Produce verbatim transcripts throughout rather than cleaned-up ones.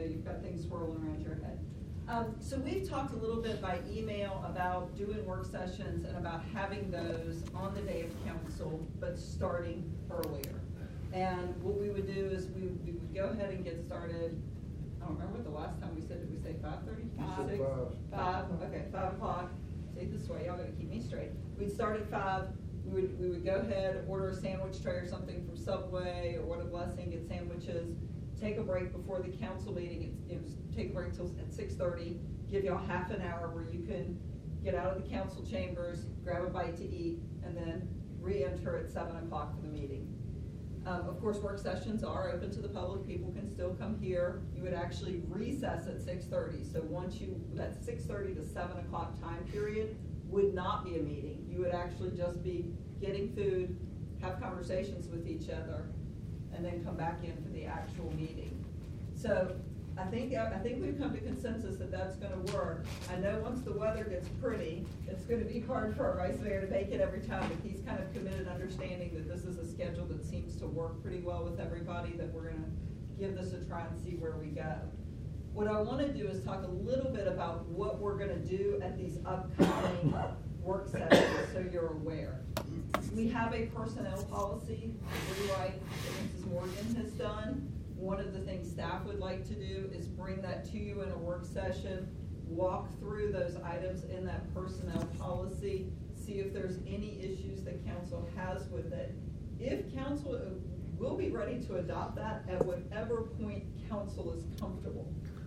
know you've got things swirling around your head. Um, so we've talked a little bit by email about doing work sessions and about having those on the day of council, but starting earlier. And what we would do is we, we would go ahead and get started. I don't remember what the last time we said. Did we say five thirty? Five. Six? Five. Five. Okay, five o'clock. See, this way, y'all gotta keep me straight. We'd start at five. We would we would go ahead, order a sandwich tray or something from Subway or What a Blessing, get sandwiches. Take a break before the council meeting. It's, it's take a break till at six thirty. Give y'all half an hour where you can get out of the council chambers, grab a bite to eat, and then re-enter at seven o'clock for the meeting. Um, of course, work sessions are open to the public. People can still come here. You would actually recess at six thirty. So once you, that six thirty to seven o'clock time period would not be a meeting. You would actually just be getting food, have conversations with each other, and then come back in for the actual meeting. So I think I think we've come to consensus that that's going to work. I know once the weather gets pretty, it's going to be hard for our vice mayor to make it every time, but he's kind of committed, understanding that this is a schedule that seems to work pretty well with everybody, that we're going to give this a try and see where we go. What I want to do is talk a little bit about what we're going to do at these upcoming work sessions so you're aware. We have a personnel policy rewrite that Missus Morgan has done. One of the things staff would like to do is bring that to you in a work session, walk through those items in that personnel policy, see if there's any issues that council has with it. If council, we'll be ready to adopt that at whatever point council is comfortable.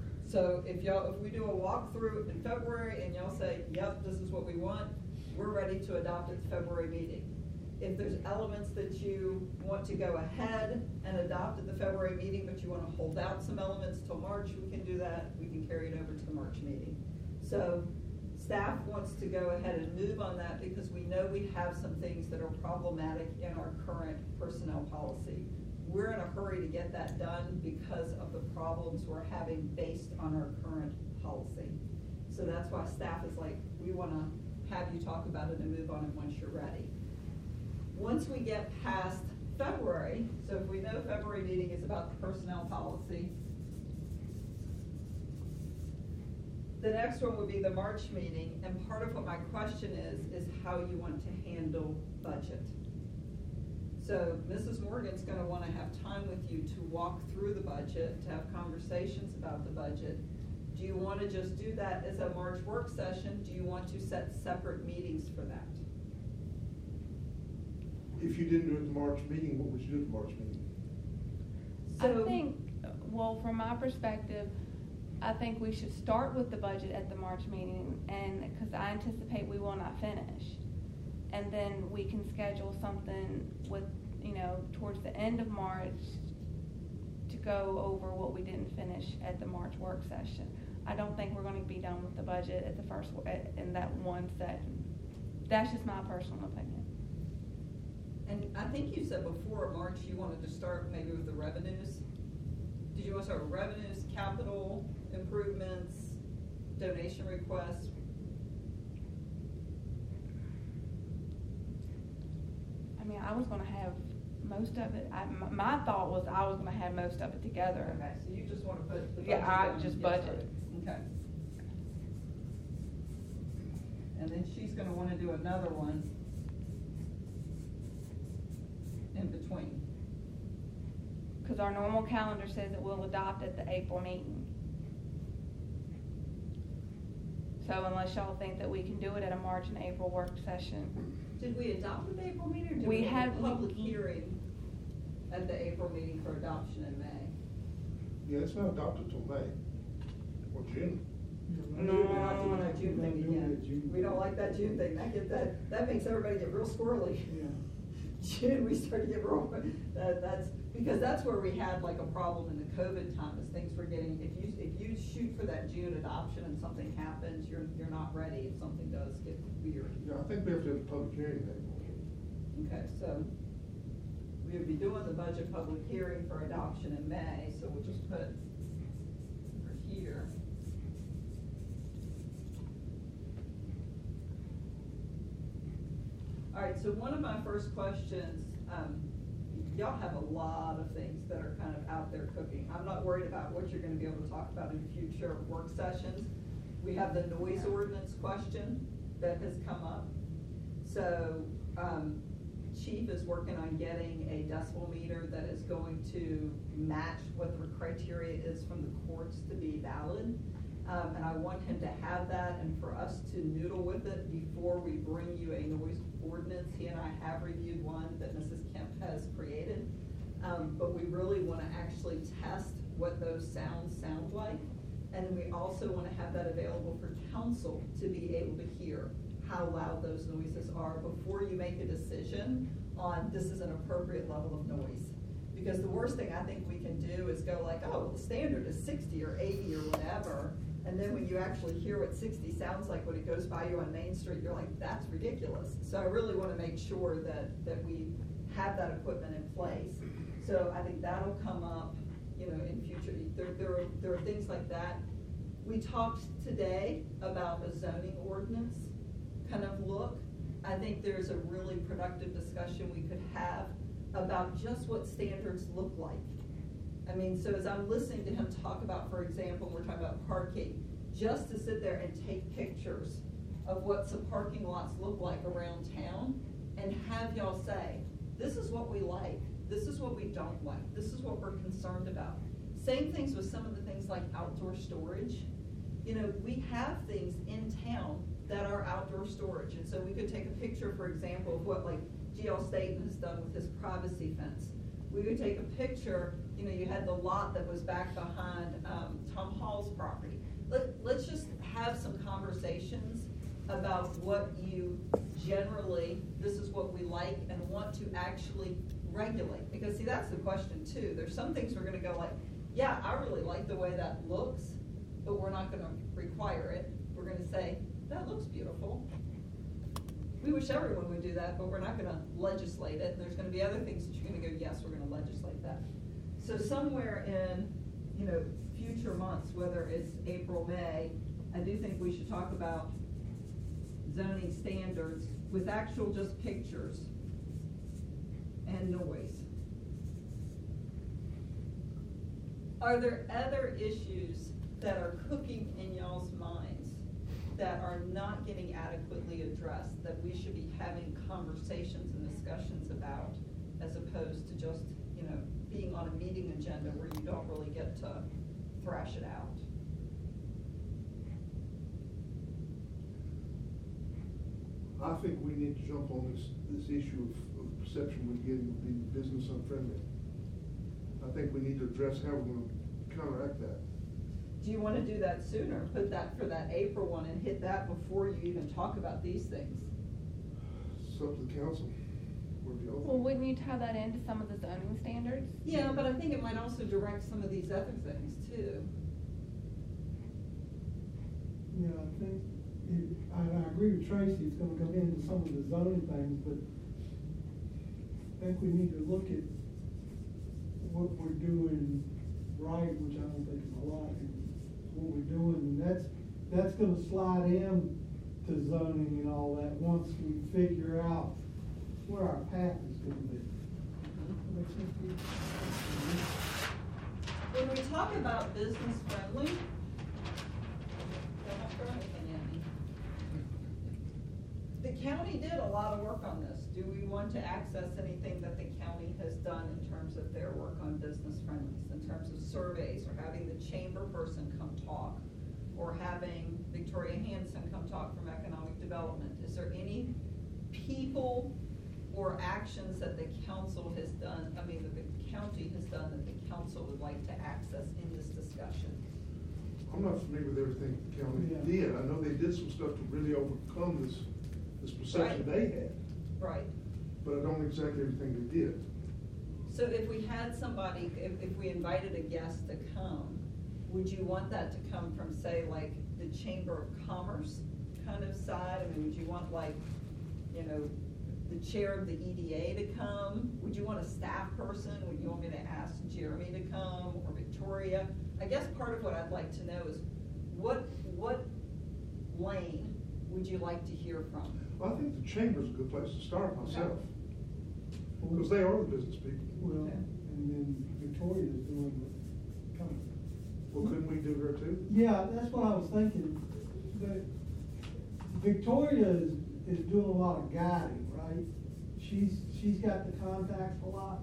So if y'all, if we do a walkthrough in February and y'all say, yep, this is what we want, we're ready to adopt at the February meeting. If there's elements that you want to go ahead and adopt at the February meeting, but you want to hold out some elements till March, we can do that. We can carry it over to the March meeting. So staff wants to go ahead and move on that because we know we have some things that are problematic in our current personnel policy. We're in a hurry to get that done because of the problems we're having based on our current policy. So that's why staff is like, we want to have you talk about it and move on it once you're ready. Once we get past February, so if we know February meeting is about the personnel policy, the next one would be the March meeting, and part of what my question is, is how you want to handle budget. So Missus Morgan's gonna wanna have time with you to walk through the budget, to have conversations about the budget. Do you wanna just do that as a March work session? Do you want to set separate meetings for that? If you didn't do it at the March meeting, what would you do at the March meeting? So, I think, well, from my perspective, I think we should start with the budget at the March meeting, and because I anticipate we will not finish. And then we can schedule something with, you know, towards the end of March to go over what we didn't finish at the March work session. I don't think we're going to be done with the budget at the first, in that one session. That's just my personal opinion. And I think you said before March you wanted to start maybe with the revenues. Did you want to start with revenues, capital improvements, donation requests? I mean, I was going to have most of it. I, my thought was I was going to have most of it together. Okay, so you just want to put the budget Yeah, I down just and get budget. started. Okay. And then she's going to want to do another one in between. Because our normal calendar says that we'll adopt at the April meeting. So unless y'all think that we can do it at a March and April work session. Did we adopt at the April meeting, or did We we have a had- public we- hearing at the April meeting for adoption in May? Yeah, it's not adopted till May or June. No, we're not doing that June thing again. We don't like that June thing. That get that that makes everybody get real squirrely. Yeah. June we start to get real. That, that's because that's where we had like a problem in the COVID time. Is things were getting, if you if you shoot for that June adoption and something happens, you're you're not ready. If something does get weird. Yeah, I think we have to have a public hearing then. Okay, so we would be doing the budget public hearing for adoption in May. So we'll just put for here. All right, so one of my first questions, um, y'all have a lot of things that are kind of out there cooking. I'm not worried about what you're gonna be able to talk about in future work sessions. We have the noise ordinance question that has come up. So, um, Chief is working on getting a decibel meter that is going to match what the criteria is from the courts to be valid. Um, and I want him to have that and for us to noodle with it before we bring you a noise ordinance. He and I have reviewed one that Missus Kemp has created. Um, but we really want to actually test what those sounds sound like. And we also want to have that available for council to be able to hear how loud those noises are before you make a decision on this is an appropriate level of noise. Because the worst thing I think we can do is go like, oh, well, the standard is sixty or eighty or whatever. And then when you actually hear what sixty sounds like when it goes by you on Main Street, you're like, that's ridiculous. So I really want to make sure that, that we have that equipment in place. So I think that'll come up, you know, in future. There, there, are, there are things like that. We talked today about a zoning ordinance kind of look. I think there's a really productive discussion we could have about just what standards look like. I mean, so as I'm listening to him talk about, for example, we're talking about parking, just to sit there and take pictures of what some parking lots look like around town and have y'all say, this is what we like, this is what we don't like, this is what we're concerned about. Same things with some of the things like outdoor storage. You know, we have things in town that are outdoor storage. And so we could take a picture, for example, of what like G L Staten has done with his privacy fence. We would take a picture, you know, you had the lot that was back behind um, Tom Hall's property. Let, let's just have some conversations about what you generally, this is what we like and want to actually regulate. Because see, that's the question too. There's some things we're gonna go like, yeah, I really like the way that looks, but we're not gonna require it. We're gonna say, that looks beautiful. We wish everyone would do that, but we're not gonna legislate it. And there's gonna be other things that you're gonna go, yes, we're gonna legislate that. So somewhere in, you know, future months, whether it's April, May, I do think we should talk about zoning standards with actual just pictures and noise. Are there other issues that are cooking in y'all's minds that are not getting adequately addressed, that we should be having conversations and discussions about, as opposed to just, you know, being on a meeting agenda where you don't really get to thrash it out? I think we need to jump on this, this issue of, of perception we're getting of being business unfriendly. I think we need to address how we're going to counteract that. Do you want to do that sooner? Put that for that April one and hit that before you even talk about these things? It's up to the council. Well, wouldn't you tie that into some of the zoning standards? Yeah, but I think it might also direct some of these other things too. Yeah, I think, it, I, I agree with Tracy, it's gonna come into some of the zoning things, but I think we need to look at what we're doing right, which I don't think is a lot, and what we're doing, and that's, that's gonna slide in to zoning and all that once we figure out where our path is gonna be. Mm-hmm. Makes sense to you? When we talk about business friendly, don't throw anything at me. The county did a lot of work on this. Do we want to access anything that the county has done in terms of their work on business friendlies, in terms of surveys, or having the chamber person come talk, or having Victoria Hanson come talk from economic development? Is there any people or actions that the council has done, I mean, that the county has done that the council would like to access in this discussion? I'm not familiar with everything the county Yeah. did. I know they did some stuff to really overcome this, this perception Right. they had, Right. but I don't know exactly everything they did. So if we had somebody, if, if we invited a guest to come, would you want that to come from, say, like the Chamber of Commerce kind of side? I mean, would you want like, you know, the chair of the E D A to come? Would you want a staff person? Would you want me to ask Jeremy to come, or Victoria? I guess part of what I'd like to know is what, what lane would you like to hear from? Well, I think the chamber's a good place to start myself. people. Because they are the business people. Well, Okay. and then Victoria's doing the kind of. Well, couldn't we do her too? Yeah, that's what I was thinking, but Victoria is, is doing a lot of guiding, right? She's, she's got the contacts a lot.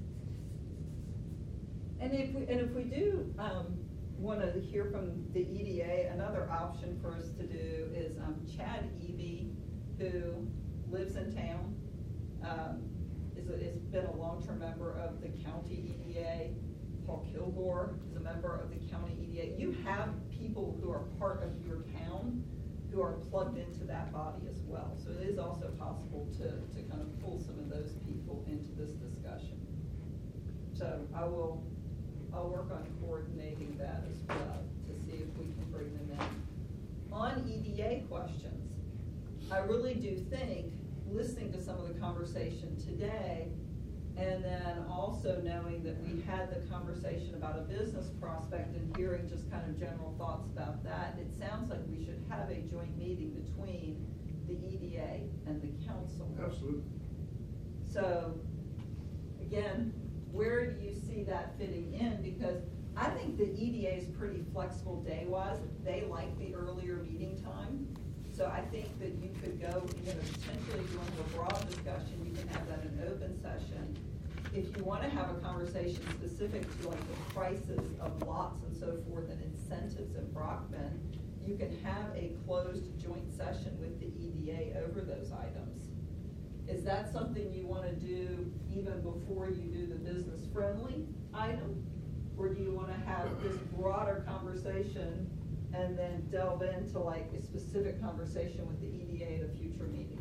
And if we, and if we do, um, wanna hear from the E D A, another option for us to do is, um, Chad Eby, who lives in town, um, is, a- has been a long-term member of the county E D A. Paul Kilgore is a member of the county E D A. You have people who are part of your town who are plugged into that body as well. So it is also possible to, to kind of pull some of those people into this discussion. So I will, I'll work on coordinating that as well to see if we can bring them in. On E D A questions, I really do think, listening to some of the conversation today, and then also knowing that we had the conversation about a business prospect and hearing just kind of general thoughts about that, it sounds like we should have a joint meeting between the E D A and the council. Absolutely. So, again, where do you see that fitting in? Because I think the E D A is pretty flexible day-wise. They like the earlier meeting time. So I think that you could go, you know, potentially go into a broad discussion, you can have that in open session. If you wanna have a conversation specific to like the prices of lots and so forth and incentives in Brockman, you can have a closed joint session with the E D A over those items. Is that something you wanna do even before you do the business-friendly item? Or do you wanna have this broader conversation and then delve into like a specific conversation with the E D A at a future meeting?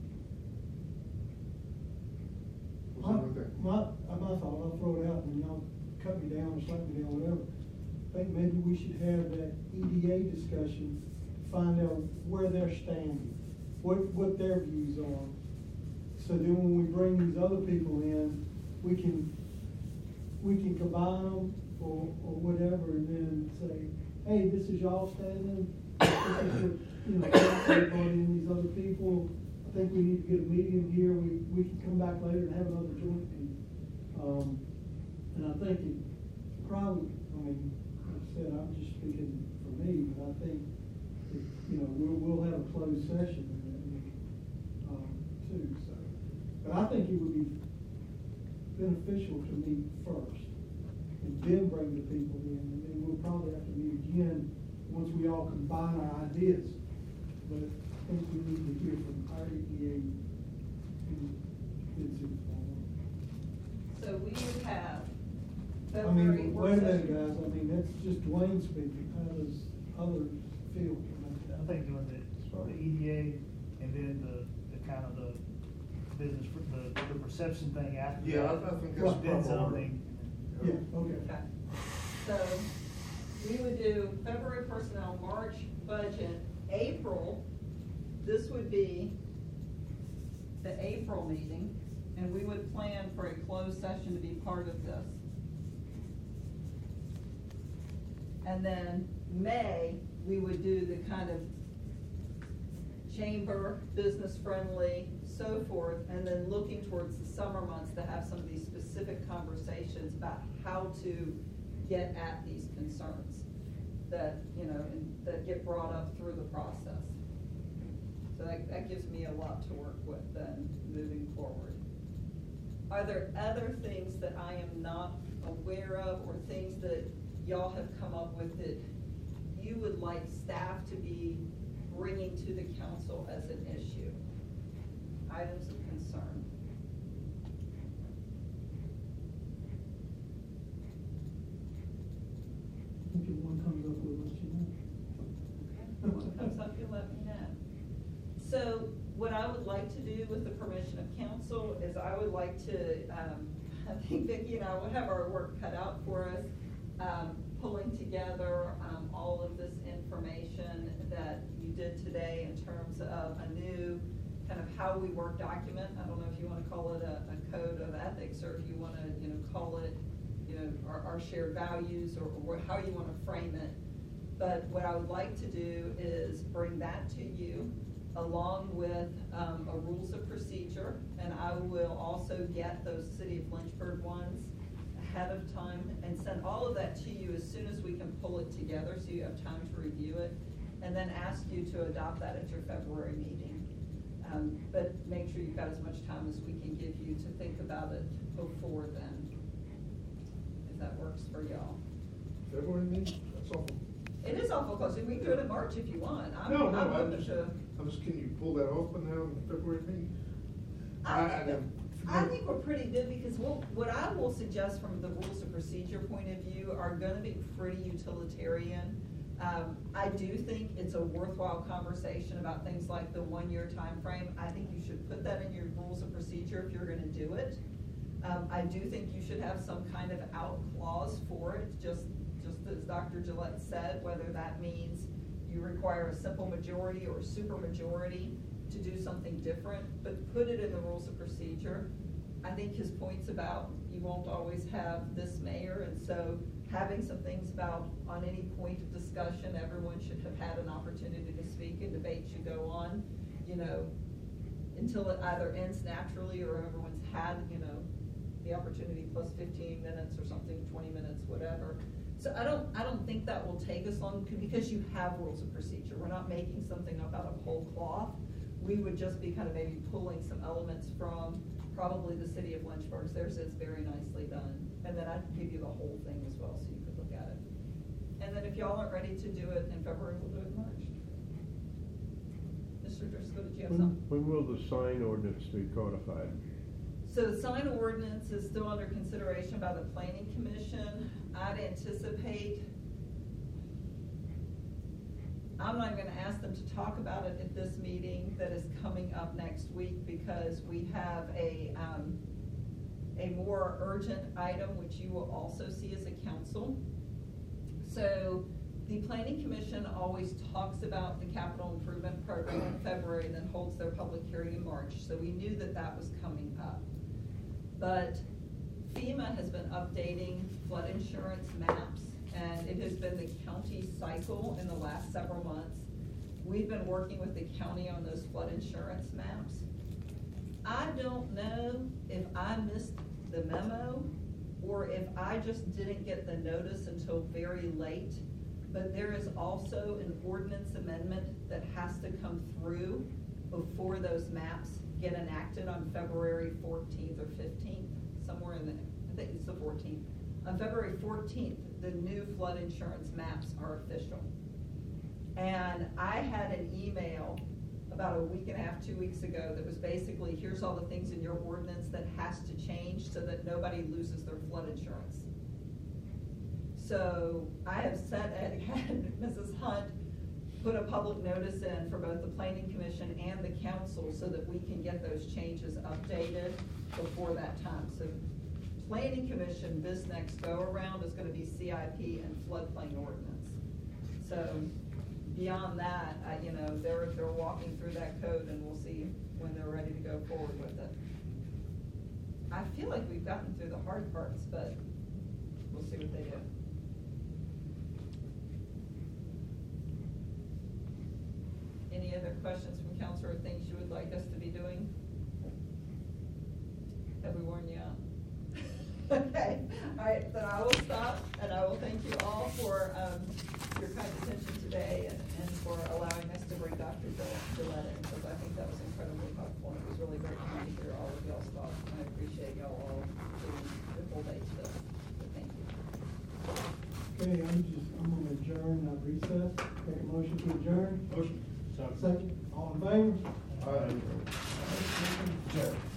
What's wrong with that? My, my thought, I'll throw it out and y'all cut me down or slap me down, whatever. I think maybe we should have that E D A discussion, find out where they're standing, what, what their views are. So then when we bring these other people in, we can, we can combine them or, or whatever and then say, hey, this is y'all standing, this is what, you know, everybody and these other people. I think we need to get a meeting here, we, we can come back later and have another joint meeting. Um, and I think it probably, I mean, like I said, I'm just speaking for me, but I think, that, you know, we'll, we'll have a closed session in that meeting, um, too, so. But I think it would be beneficial to meet first, and then bring the people in, and then we'll probably have to meet again once we all combine our ideas. But I think we need to hear from our E D A and then see what's going on. So we would have I February mean, work wait a minute, session. guys, I mean, that's just Dwayne speaking, how does others feel? I think doing the, the E D A and then the, the kind of the business, the, the perception thing after. Yeah, that. I- I think that's Then proper order. zoning. Yeah, okay. Okay. So we would do February personnel, March budget, April, this would be the April meeting, and we would plan for a closed session to be part of this. And then May, we would do the kind of chamber, business friendly, so forth, and then looking towards the summer months to have some of these specific conversations about how to get at these concerns that, you know, and that get brought up through the process. So that, that gives me a lot to work with then, moving forward. Are there other things that I am not aware of, or things that y'all have come up with that you would like staff to be bringing to the council as an issue? Items of concern. I think if one comes up with, let you know. Okay, what comes up, you'll let me know. So what I would like to do with the permission of council is I would like to, um, I think Vicki and I will have our work cut out for us, um, pulling together, um, all of this information that you did today in terms of a new kind of how we work document. I don't know if you want to call it a, a code of ethics, or if you want to, you know, call it, you know, our, our shared values, or, or how you want to frame it. But what I would like to do is bring that to you, along with um, a rules of procedure, and I will also get those City of Lynchburg ones ahead of time and send all of that to you as soon as we can pull it together so you have time to review it, and then ask you to adopt that at your February meeting. Um, but make sure you've got as much time as we can give you to think about it before then, if that works for y'all. February meeting, that's awful. It is awful close. We can do it in March if you want. I'm, No, no, I'm I'm open just, to. I'm just, can you pull that off by now in the February meeting? I, I- I- I think we're pretty good, because we'll, what I will suggest from the rules of procedure point of view are gonna be pretty utilitarian. Um, I do think it's a worthwhile conversation about things like the one-year time frame. I think you should put that in your rules of procedure if you're gonna do it. Um, I do think you should have some kind of out clause for it, just, just as Doctor Gillette said, whether that means you require a simple majority or a super majority to do something different, but put it in the rules of procedure. I think his points about you won't always have this mayor, and so having some things about on any point of discussion, everyone should have had an opportunity to speak, and debate should go on, you know, until it either ends naturally or everyone's had, you know, the opportunity plus fifteen minutes or something, twenty minutes, whatever. So I don't, I don't think that will take us long, because you have rules of procedure. We're not making something up out of whole cloth. We would just be kind of maybe pulling some elements from probably the City of Lynchburg. Theirs is very nicely done. And then I'd give you the whole thing as well, so you could look at it. And then if y'all aren't ready to do it in February, we'll do it in March. Mister Driscoll, did you have When, something? when will the sign ordinance be codified? So the sign ordinance is still under consideration by the Planning Commission. I'd anticipate, I'm not even gonna ask them to talk about it at this meeting that is coming up next week, because we have a, um, a more urgent item, which you will also see as a council. So the Planning Commission always talks about the capital improvement program in February and then holds their public hearing in March. So we knew that that was coming up. But FEMA has been updating flood insurance maps, and it has been the county cycle in the last several months. We've been working with the county on those flood insurance maps. I don't know if I missed the memo or if I just didn't get the notice until very late, but there is also an ordinance amendment that has to come through before those maps get enacted on February fourteenth or fifteenth, somewhere in the, I think it's the fourteenth. On February fourteenth, the new flood insurance maps are official. And I had an email about a week and a half, two weeks ago that was basically, here's all the things in your ordinance that has to change so that nobody loses their flood insurance. So I have set, had Missus Hunt put a public notice in for both the Planning Commission and the council so that we can get those changes updated before that time. So Planning Commission, this next go around is gonna be C I P and floodplain ordinance. So beyond that, I, you know, they're, they're walking through that code, and we'll see when they're ready to go forward with it. I feel like we've gotten through the hard parts, but we'll see what they do. Any other questions from council or things you would like us to be doing? Have we worn you out? Okay, all right, then I will stop, and I will thank you all for um, your kind attention today, and, and for allowing us to bring Doctor Gillette in, because I think that was incredibly helpful, and it was really great for me to hear all of y'all's thoughts, and I appreciate y'all all doing the full day today, so thank you. Okay, I'm just, I'm gonna adjourn, not recess. Take a motion to adjourn. Motion. Second, all in favor? Aye. Adjourn.